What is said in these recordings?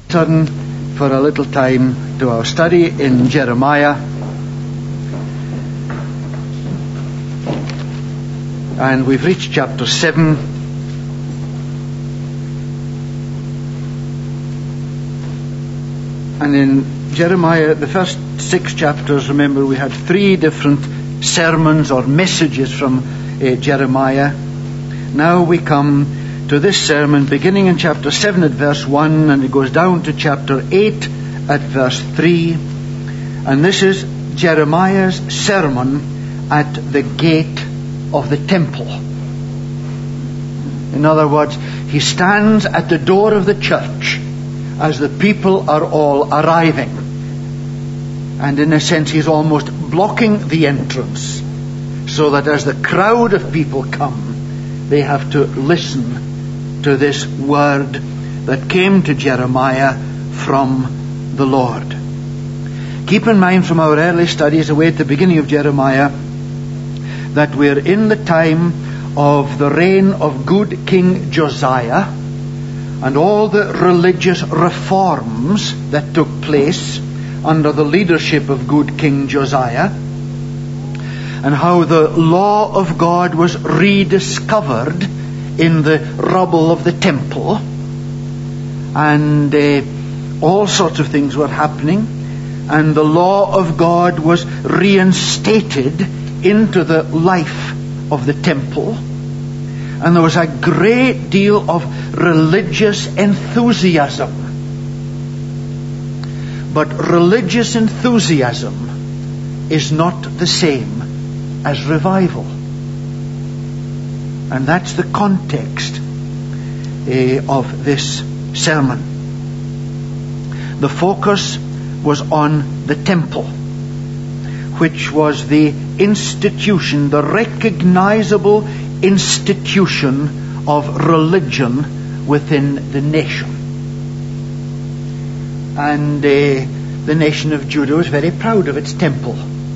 Turn for a little time to our study in Jeremiah, and we've reached chapter 7. And in Jeremiah, the first 6 chapters, remember, we had 3 different sermons or messages from Jeremiah. Now we come to this sermon beginning in chapter 7 at verse 1, and it goes down to chapter 8 at verse 3. And this is Jeremiah's sermon at the gate of the temple. In other words, he stands at the door of the church as the people are all arriving. And in a sense, he's almost blocking the entrance, so that as the crowd of people come, they have to listen to this word that came to Jeremiah from the Lord. Keep in mind from our early studies away at the beginning of Jeremiah that we're in the time of the reign of good King Josiah and all the religious reforms that took place under the leadership of good King Josiah, and how the law of God was rediscovered in the rubble of the temple, and all sorts of things were happening, and the law of God was reinstated into the life of the temple, and there was a great deal of religious enthusiasm. But religious enthusiasm is not the same as revival. And that's the context of this sermon. The focus was on the temple, which was the institution, the recognizable institution of religion within the nation. And the nation of Judah was very proud of its temple.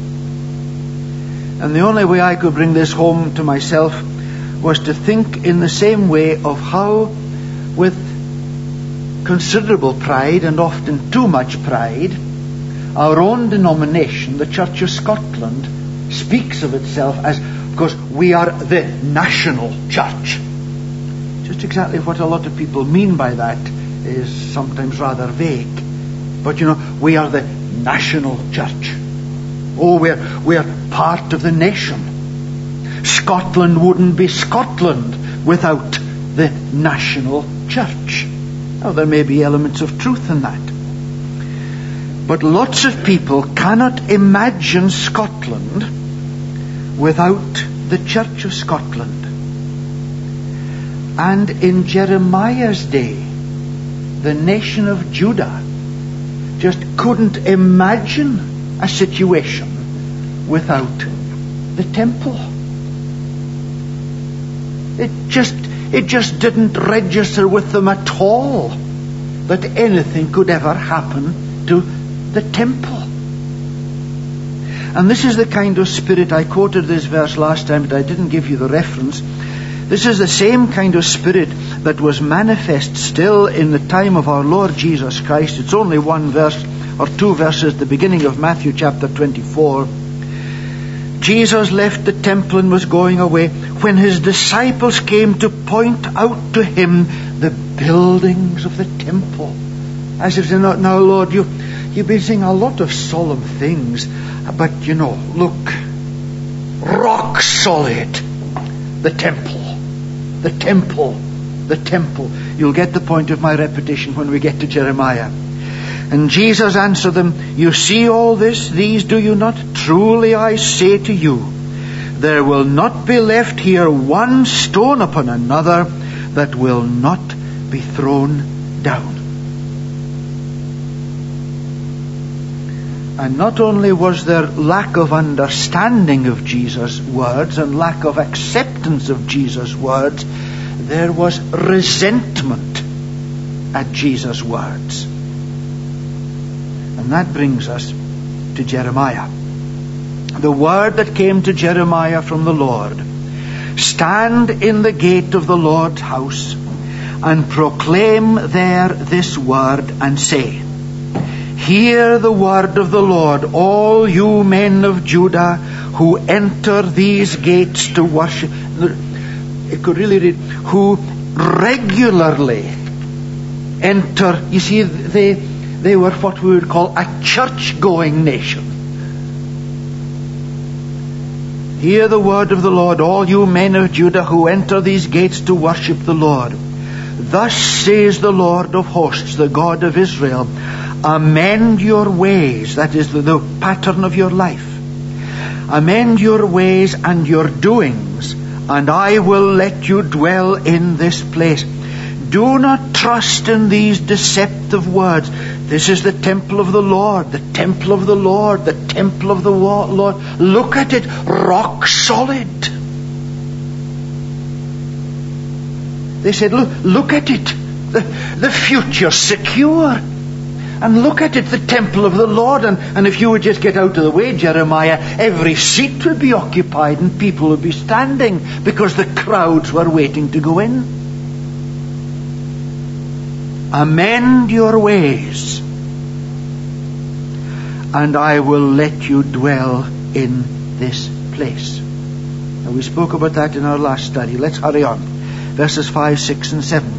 And the only way I could bring this home to myself was to think in the same way of how, with considerable pride, and often too much pride, our own denomination, the Church of Scotland, speaks of itself as, of course, we are the national church. Just exactly what a lot of people mean by that is sometimes rather vague. But we are the national church. Oh, we're part of the nation. Scotland wouldn't be Scotland without the national church. Now, there may be elements of truth in that. But lots of people cannot imagine Scotland without the Church of Scotland. And in Jeremiah's day, the nation of Judah just couldn't imagine a situation without the temple. It just didn't register with them at all that anything could ever happen to the temple. And this is the kind of spirit, I quoted this verse last time, but I didn't give you the reference. This is the same kind of spirit that was manifest still in the time of our Lord Jesus Christ. It's only 1 verse or 2 verses at the beginning of Matthew chapter 24. Jesus left the temple and was going away when his disciples came to point out to him the buildings of the temple. As if saying, now Lord, you've been saying a lot of solemn things, but look, rock solid, the temple, the temple, the temple. You'll get the point of my repetition when we get to Jeremiah. And Jesus answered them, you see all these do you not? Truly I say to you, there will not be left here one stone upon another that will not be thrown down. And not only was there lack of understanding of Jesus' words and lack of acceptance of Jesus' words, there was resentment at Jesus' words. And that brings us to Jeremiah. The word that came to Jeremiah from the Lord. Stand in the gate of the Lord's house and proclaim there this word, and say, Hear the word of the Lord, all you men of Judah who enter these gates to worship. It could really read, who regularly enter. You see, they were what we would call a church-going nation. Hear the word of the Lord, all you men of Judah who enter these gates to worship the Lord. Thus says the Lord of hosts, the God of Israel, amend your ways, that is the pattern of your life. Amend your ways and your doings, and I will let you dwell in this place. Do not trust in these deceptive words. This is the temple of the Lord, the temple of the Lord, the temple of the Lord. Look at it, rock solid. They said, look at it, the future secure. And look at it, the temple of the Lord. And if you would just get out of the way, Jeremiah, every seat would be occupied and people would be standing because the crowds were waiting to go in. Amend your ways, and I will let you dwell in this place. Now, we spoke about that in our last study. Let's hurry on. Verses 5, 6, and 7.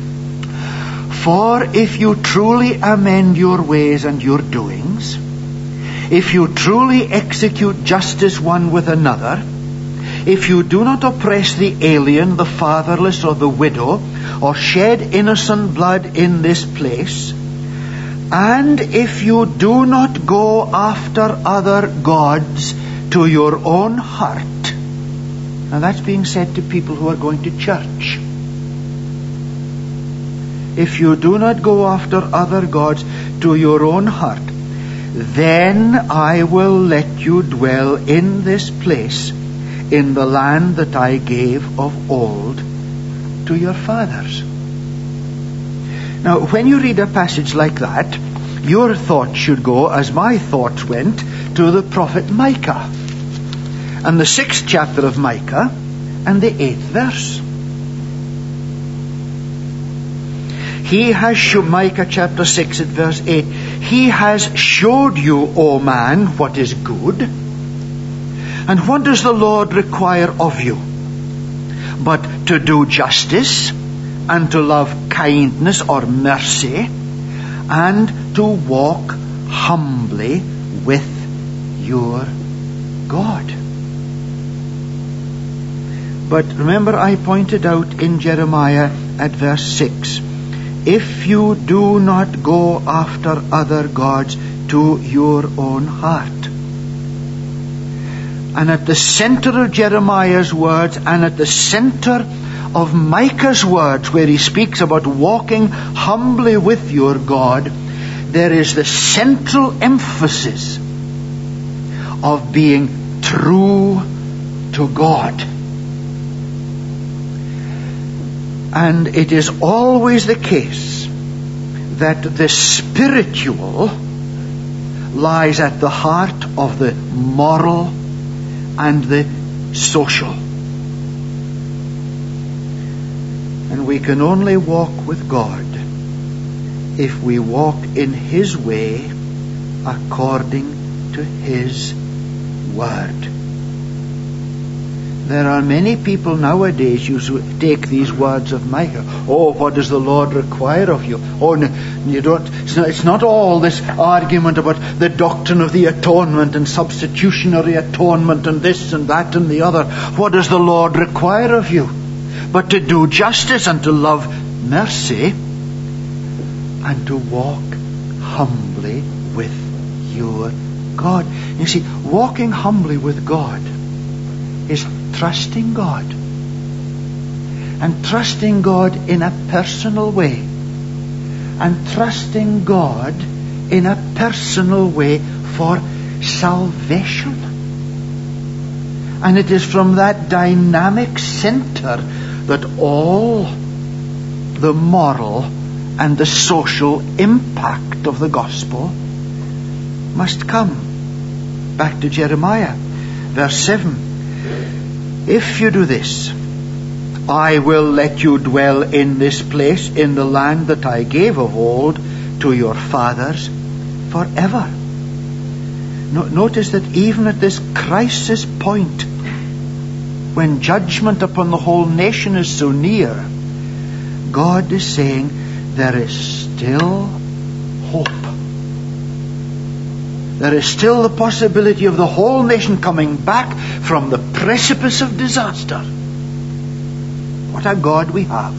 For if you truly amend your ways and your doings, if you truly execute justice one with another, if you do not oppress the alien, the fatherless, or the widow, or shed innocent blood in this place, and if you do not go after other gods to your own heart. Now that's being said to people who are going to church. If you do not go after other gods to your own heart, then I will let you dwell in this place, in the land that I gave of old to your fathers. Now, when you read a passage like that, your thoughts should go, as my thoughts went, to the prophet Micah, and the 6th chapter of Micah, and the 8th verse. He has shown, Micah chapter 6 at verse 8, He has showed you, O man, what is good. And what does the Lord require of you? But to do justice, and to love kindness or mercy, and to walk humbly with your God. But remember, I pointed out in Jeremiah at verse 6, if you do not go after other gods to your own heart. And at the center of Jeremiah's words, and at the center of Micah's words, where he speaks about walking humbly with your God, there is the central emphasis of being true to God. And it is always the case that the spiritual lies at the heart of the moral and the social. And we can only walk with God if we walk in His way according to His Word. There are many people nowadays who take these words of Micah. Oh, what does the Lord require of you? Oh, no, you don't. It's not all this argument about the doctrine of the atonement and substitutionary atonement and this and that and the other. What does the Lord require of you? But to do justice and to love mercy and to walk humbly with your God. You see, walking humbly with God is trusting God. And trusting God in a personal way. And trusting God in a personal way for salvation. And it is from that dynamic center that all the moral and the social impact of the gospel must come. Back to Jeremiah, verse 7. If you do this, I will let you dwell in this place, in the land that I gave of old to your fathers forever. Notice that even at this crisis point, when judgment upon the whole nation is so near, God is saying there is still hope. There is still the possibility of the whole nation coming back from the precipice of disaster. What a God we have.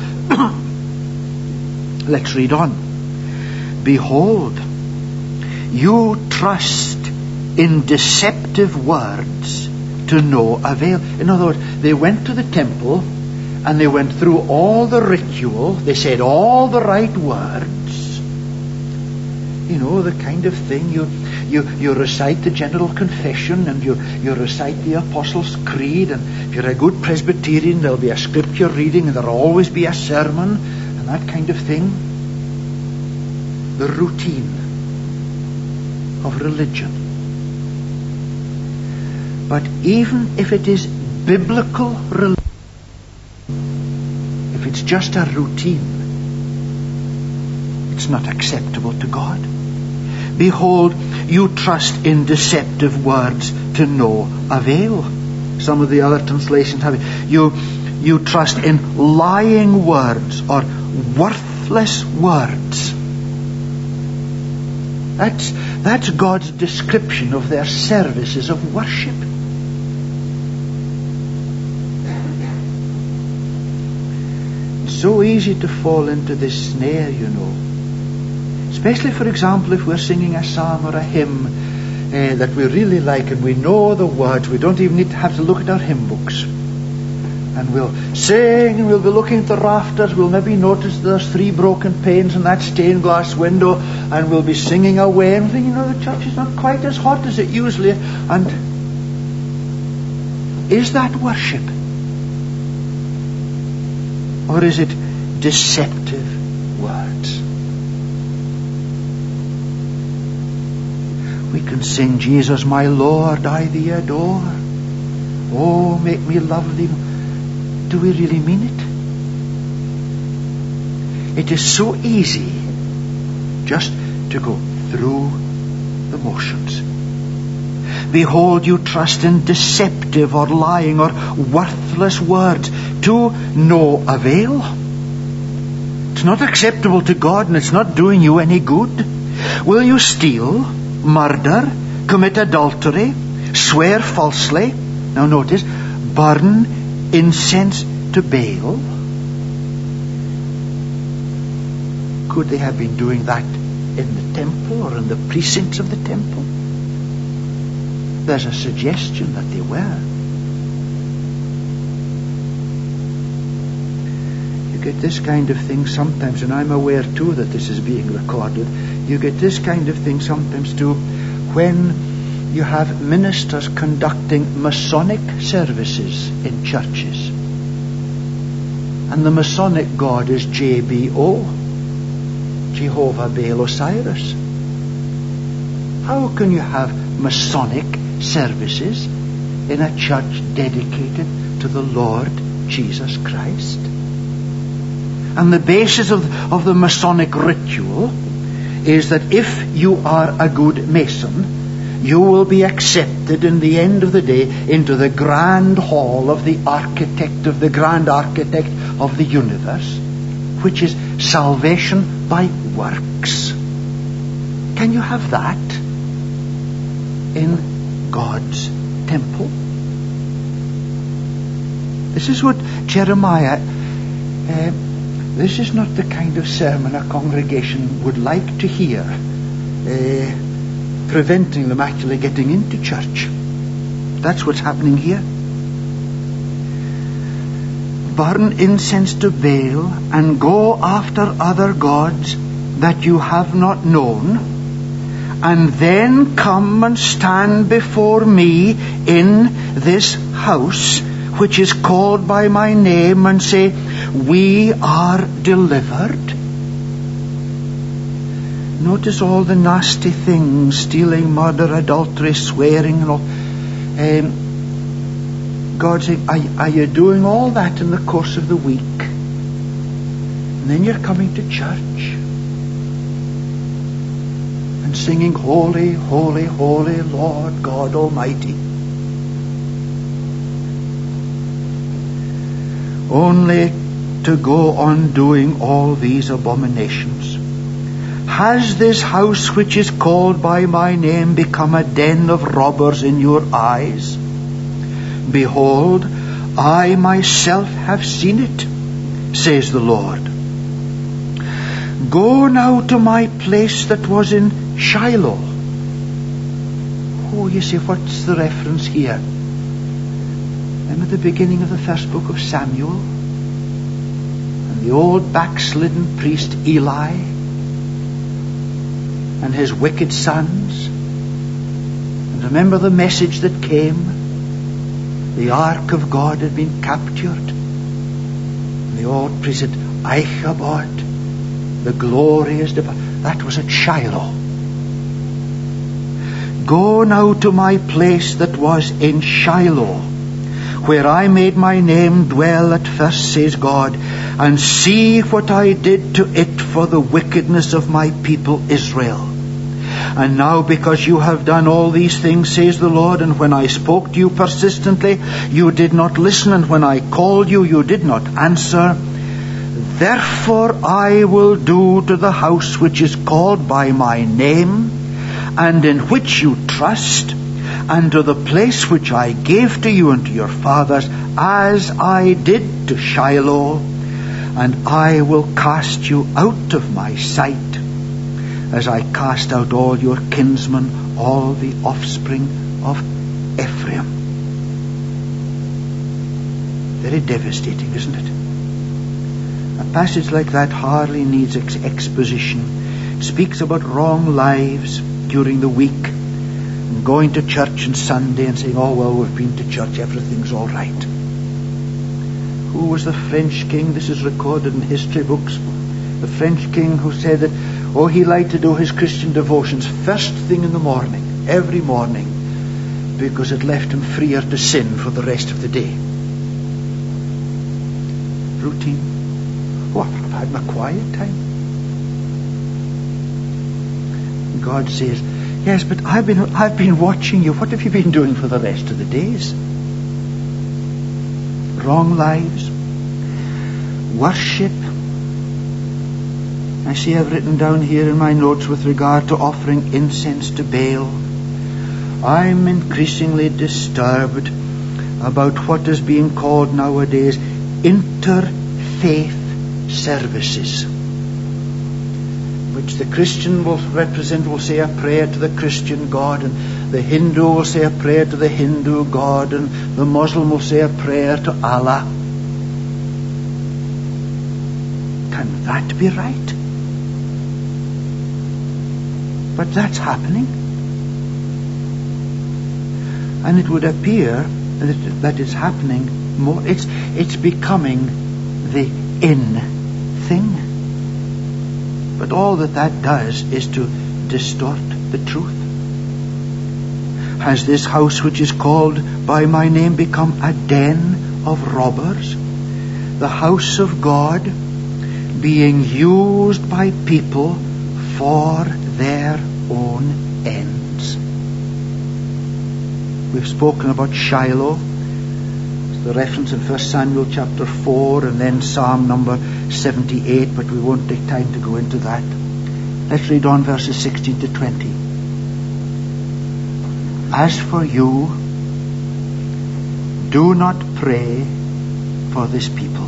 Let's read on. Behold, you trust in deceptive words to no avail. In other words, they went to the temple and they went through all the ritual. They said all the right words. You know, the kind of thing you recite the general confession and you recite the Apostles' Creed, and if you're a good Presbyterian there'll be a scripture reading and there'll always be a sermon and that kind of thing. The routine of religion. But even if it is biblical religion, if it's just a routine, it's not acceptable to God. Behold, you trust in deceptive words to no avail. Some of the other translations have it. You trust in lying words or worthless words. That's God's description of their services of worship. It's so easy to fall into this snare, you know. Especially, for example, if we're singing a psalm or a hymn that we really like and we know the words, we don't even need to have to look at our hymn books. And we'll sing and we'll be looking at the rafters. We'll maybe notice there's 3 broken panes in that stained glass window, and we'll be singing away and thinking, the church is not quite as hot as it usually is. And is that worship? Or is it deceptive words? We can sing, Jesus my Lord, I thee adore. Oh, make me love thee. Do we really mean it? It is so easy just to go through the motions. Behold, you trust in deceptive or lying or worthless words to no avail. It's not acceptable to God and it's not doing you any good. Will you steal, murder, commit adultery, swear falsely? Now notice, burn incense to Baal? Could they have been doing that in the temple or in the precincts of the temple? There's a suggestion that they were. You get this kind of thing sometimes, and I'm aware too that this is being recorded. You get this kind of thing sometimes too when you have ministers conducting Masonic services in churches. And the Masonic God is JBO, Jehovah Baal Osiris. How can you have Masonic services in a church dedicated to the Lord Jesus Christ? And the basis of the Masonic ritual is that if you are a good Mason, you will be accepted in the end of the day into the grand hall of the architect of the grand architect of the universe, which is salvation by works. Can you have that in God's temple? This is what Jeremiah, this is not the kind of sermon a congregation would like to hear, preventing them actually getting into church. That's what's happening here. Burn incense to Baal and go after other gods that you have not known, and then come and stand before me in this house which is called by my name, and say, we are delivered. Notice all the nasty things, stealing, murder, adultery, swearing, and all. God saying, are you doing all that in the course of the week? And then you're coming to church and singing, Holy, holy, holy Lord God Almighty. Only to go on doing all these abominations. Has this house which is called by my name become a den of robbers in your eyes? Behold, I myself have seen it, says the Lord. Go now to my place that was in Shiloh. Oh, you see, what's the reference here? I'm at the beginning of the first book of Samuel, and the old backslidden priest Eli and his wicked sons. And remember the message that came. The ark of God had been captured. And the old priest said, Ichabod, the glory is departed. That was at Shiloh. Go now to my place that was in Shiloh, where I made my name dwell at first, says God, and see what I did to it for the wickedness of my people Israel. And now because you have done all these things, says the Lord, and when I spoke to you persistently, you did not listen, and when I called you, you did not answer. Therefore I will do to the house which is called by my name, and in which you trust, and to the place which I gave to you and to your fathers, as I did to Shiloh, and I will cast you out of my sight, as I cast out all your kinsmen, all the offspring of Ephraim. Very devastating, isn't it? A passage like that hardly needs exposition. It speaks about wrong lives during the week, and going to church on Sunday and saying, oh well, we've been to church, everything's all right. Who was the French king? This is recorded in history books. The French king who said that, he liked to do his Christian devotions first thing in the morning, every morning, because it left him freer to sin for the rest of the day. Routine. I've had my quiet time. God says, yes, but I've been watching you. What have you been doing for the rest of the days? Wrong lives. Worship. I see I've written down here in my notes with regard to offering incense to Baal. I'm increasingly disturbed about what is being called nowadays interfaith services, which the Christian will say a prayer to the Christian God, and the Hindu will say a prayer to the Hindu God, and the Muslim will say a prayer to Allah. Can that be right? But that's happening. And it would appear that it's happening more. It's becoming the in thing. But all that does is to distort the truth. Has this house which is called by my name become a den of robbers? The house of God being used by people for their own ends. We've spoken about Shiloh. It's the reference in 1 Samuel chapter 4 and then Psalm number 78, but we won't take time to go into that. Let's read on verses 16 to 20. As for you, do not pray for this people.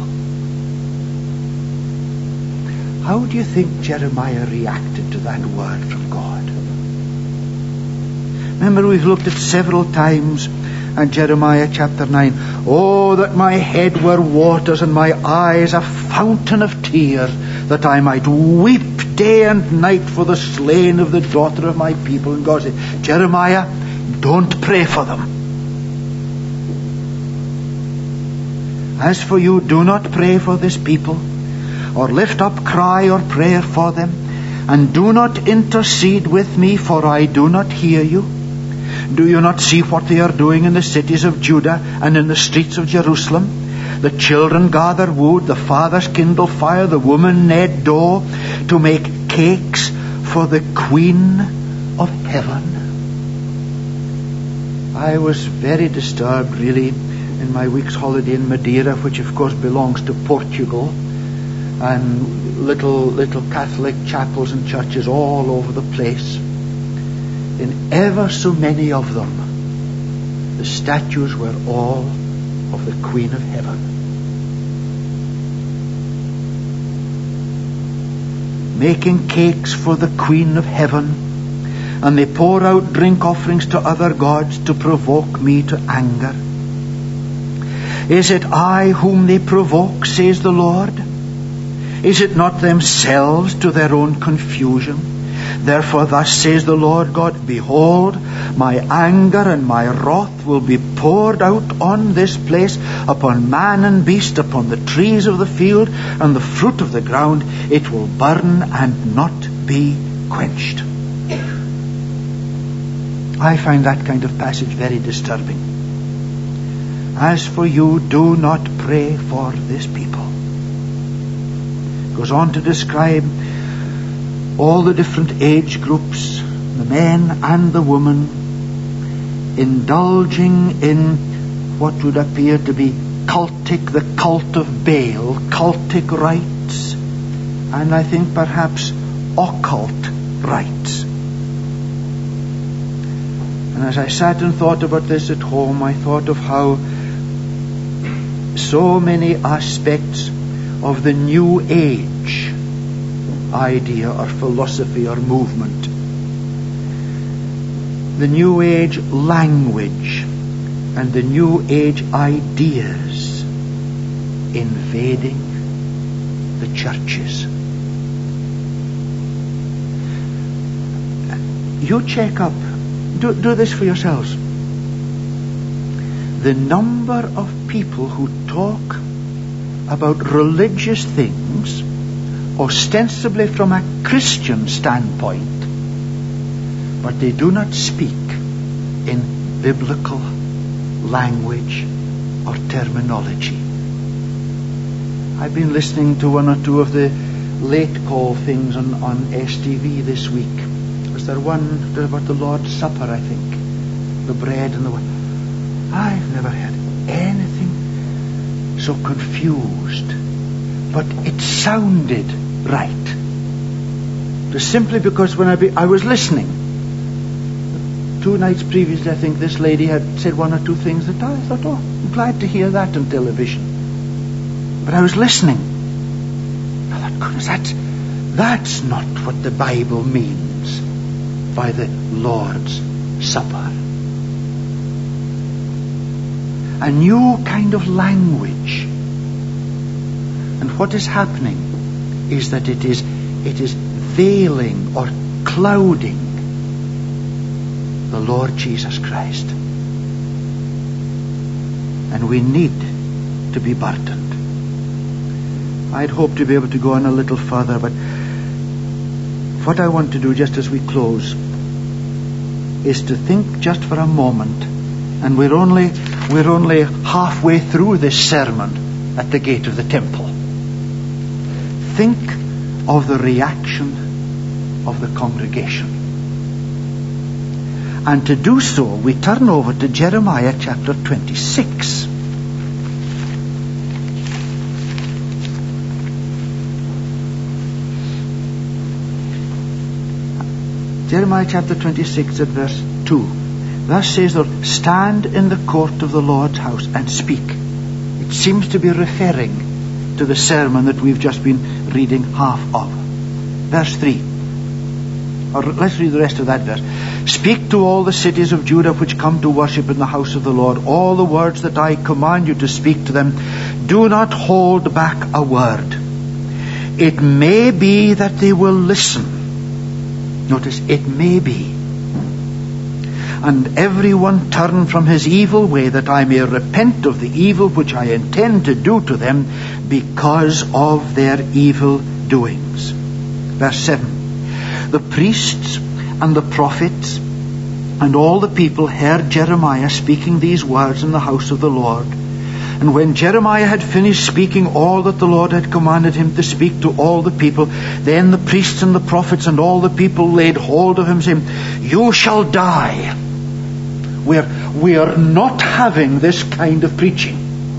How do you think Jeremiah reacted to that word from God? Remember, we've looked at several times at Jeremiah chapter 9. Oh, that my head were waters and my eyes a fountain of tears, that I might weep day and night for the slain of the daughter of my people. And God said, Jeremiah, don't pray for them. As for you, do not pray for this people, or lift up cry or prayer for them, and do not intercede with me, for I do not hear you. Do you not see what they are doing in the cities of Judah and in the streets of Jerusalem? The children gather wood, the fathers kindle fire, the women knead dough to make cakes for the Queen of Heaven. I was very disturbed, really, in my week's holiday in Madeira, which of course belongs to Portugal, and little Catholic chapels and churches all over the place. In ever so many of them, the statues were all of the Queen of Heaven. Making cakes for the Queen of Heaven, and they pour out drink offerings to other gods to provoke me to anger. Is it I whom they provoke, says the Lord? Is it not themselves to their own confusion? Therefore thus says the Lord God, behold, my anger and my wrath will be poured out on this place, upon man and beast, upon the trees of the field and the fruit of the ground. It will burn and not be quenched. I find that kind of passage very disturbing. As for you, do not pray for this people. Goes on to describe all the different age groups, the men and the women, indulging in what would appear to be the cult of Baal, cultic rites, and I think perhaps occult rites. And as I sat and thought about this at home, I thought of how so many aspects of the New Age idea or philosophy or movement, the New Age language and the New Age ideas invading the churches. You check up, do this for yourselves. The number of people who talk about religious things ostensibly from a Christian standpoint, but they do not speak in biblical language or terminology. I've been listening to one or two of the late call things on STV this week. Was there one about the Lord's Supper, I think? The bread and the wine. I've never heard anything so confused, but it sounded right. Just simply because when I was listening, 2 nights previously, I think this lady had said one or two things that I thought, oh, I'm glad to hear that on television. But I was listening. I thought, goodness, that's not what the Bible means by the Lord's Supper. A new kind of language. And what is happening is that it is veiling or clouding the Lord Jesus Christ. And we need to be burdened. I'd hoped to be able to go on a little further, but what I want to do just as we close is to think just for a moment, and we're only halfway through this sermon at the gate of the temple. Think of the reaction of the congregation. And to do so, we turn over to Jeremiah chapter 26. Jeremiah chapter 26 at verse 2. Thus says the Lord, stand in the court of the Lord's house and speak. It seems to be referring to the sermon that we've just been reading half of. Verse 3. Or let's read the rest of that verse. Speak to all the cities of Judah which come to worship in the house of the Lord all the words that I command you to speak to them. Do not hold back a word. It may be that they will listen. Notice, it may be. And everyone turn from his evil way, that I may repent of the evil which I intend to do to them because of their evil doings. Verse 7. The priests and the prophets And all the people heard Jeremiah speaking these words in the house of the Lord. And when Jeremiah had finished speaking all that the Lord had commanded him to speak to all the people, then the priests and the prophets and all the people laid hold of him, saying, "You shall die." We are not having this kind of preaching.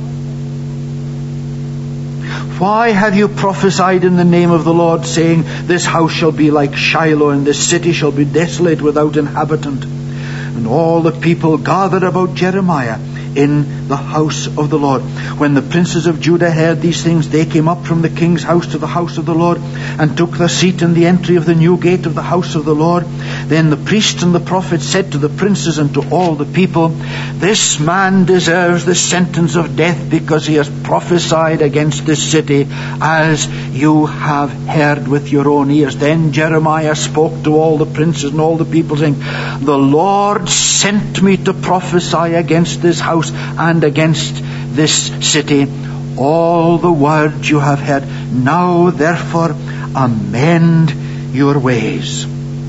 "Why have you prophesied in the name of the Lord, saying, This house shall be like Shiloh, and this city shall be desolate without inhabitant?" And all the people gathered about Jeremiah in the house of the Lord. When the princes of Judah heard these things, they came up from the king's house to the house of the Lord, and took their seat in the entry of the new gate of the house of the Lord. Then the priests and the prophets said to the princes and to all the people, "This man deserves the sentence of death, because he has prophesied against this city, as you have heard with your own ears." Then Jeremiah spoke to all the princes and all the people, saying, "The Lord sent me to prophesy against this house and against this city all the words you have heard. Now therefore amend your ways."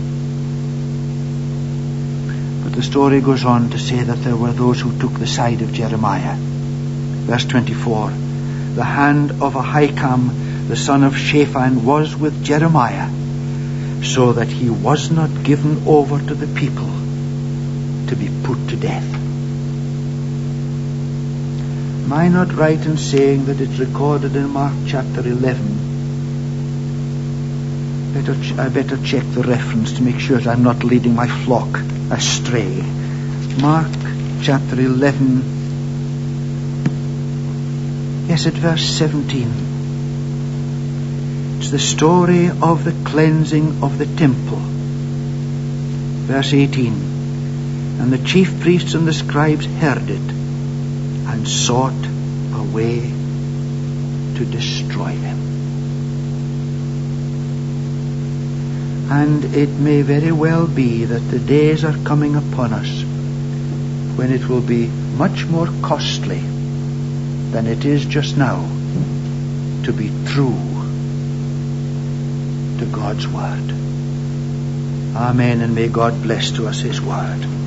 But the story goes on to say that there were those who took the side of Jeremiah. Verse 24, "The hand of Ahikam the son of Shaphan was with Jeremiah, so that he was not given over to the people to be put to death." Am I not right in saying that it's recorded in Mark chapter 11? I better check the reference to make sure that I'm not leading my flock astray. Mark chapter 11. Yes, at verse 17. It's the story of the cleansing of the temple. Verse 18. "And the chief priests and the scribes heard it, and sought a way to destroy them." And it may very well be that the days are coming upon us when it will be much more costly than it is just now to be true to God's word. Amen, and may God bless to us His word.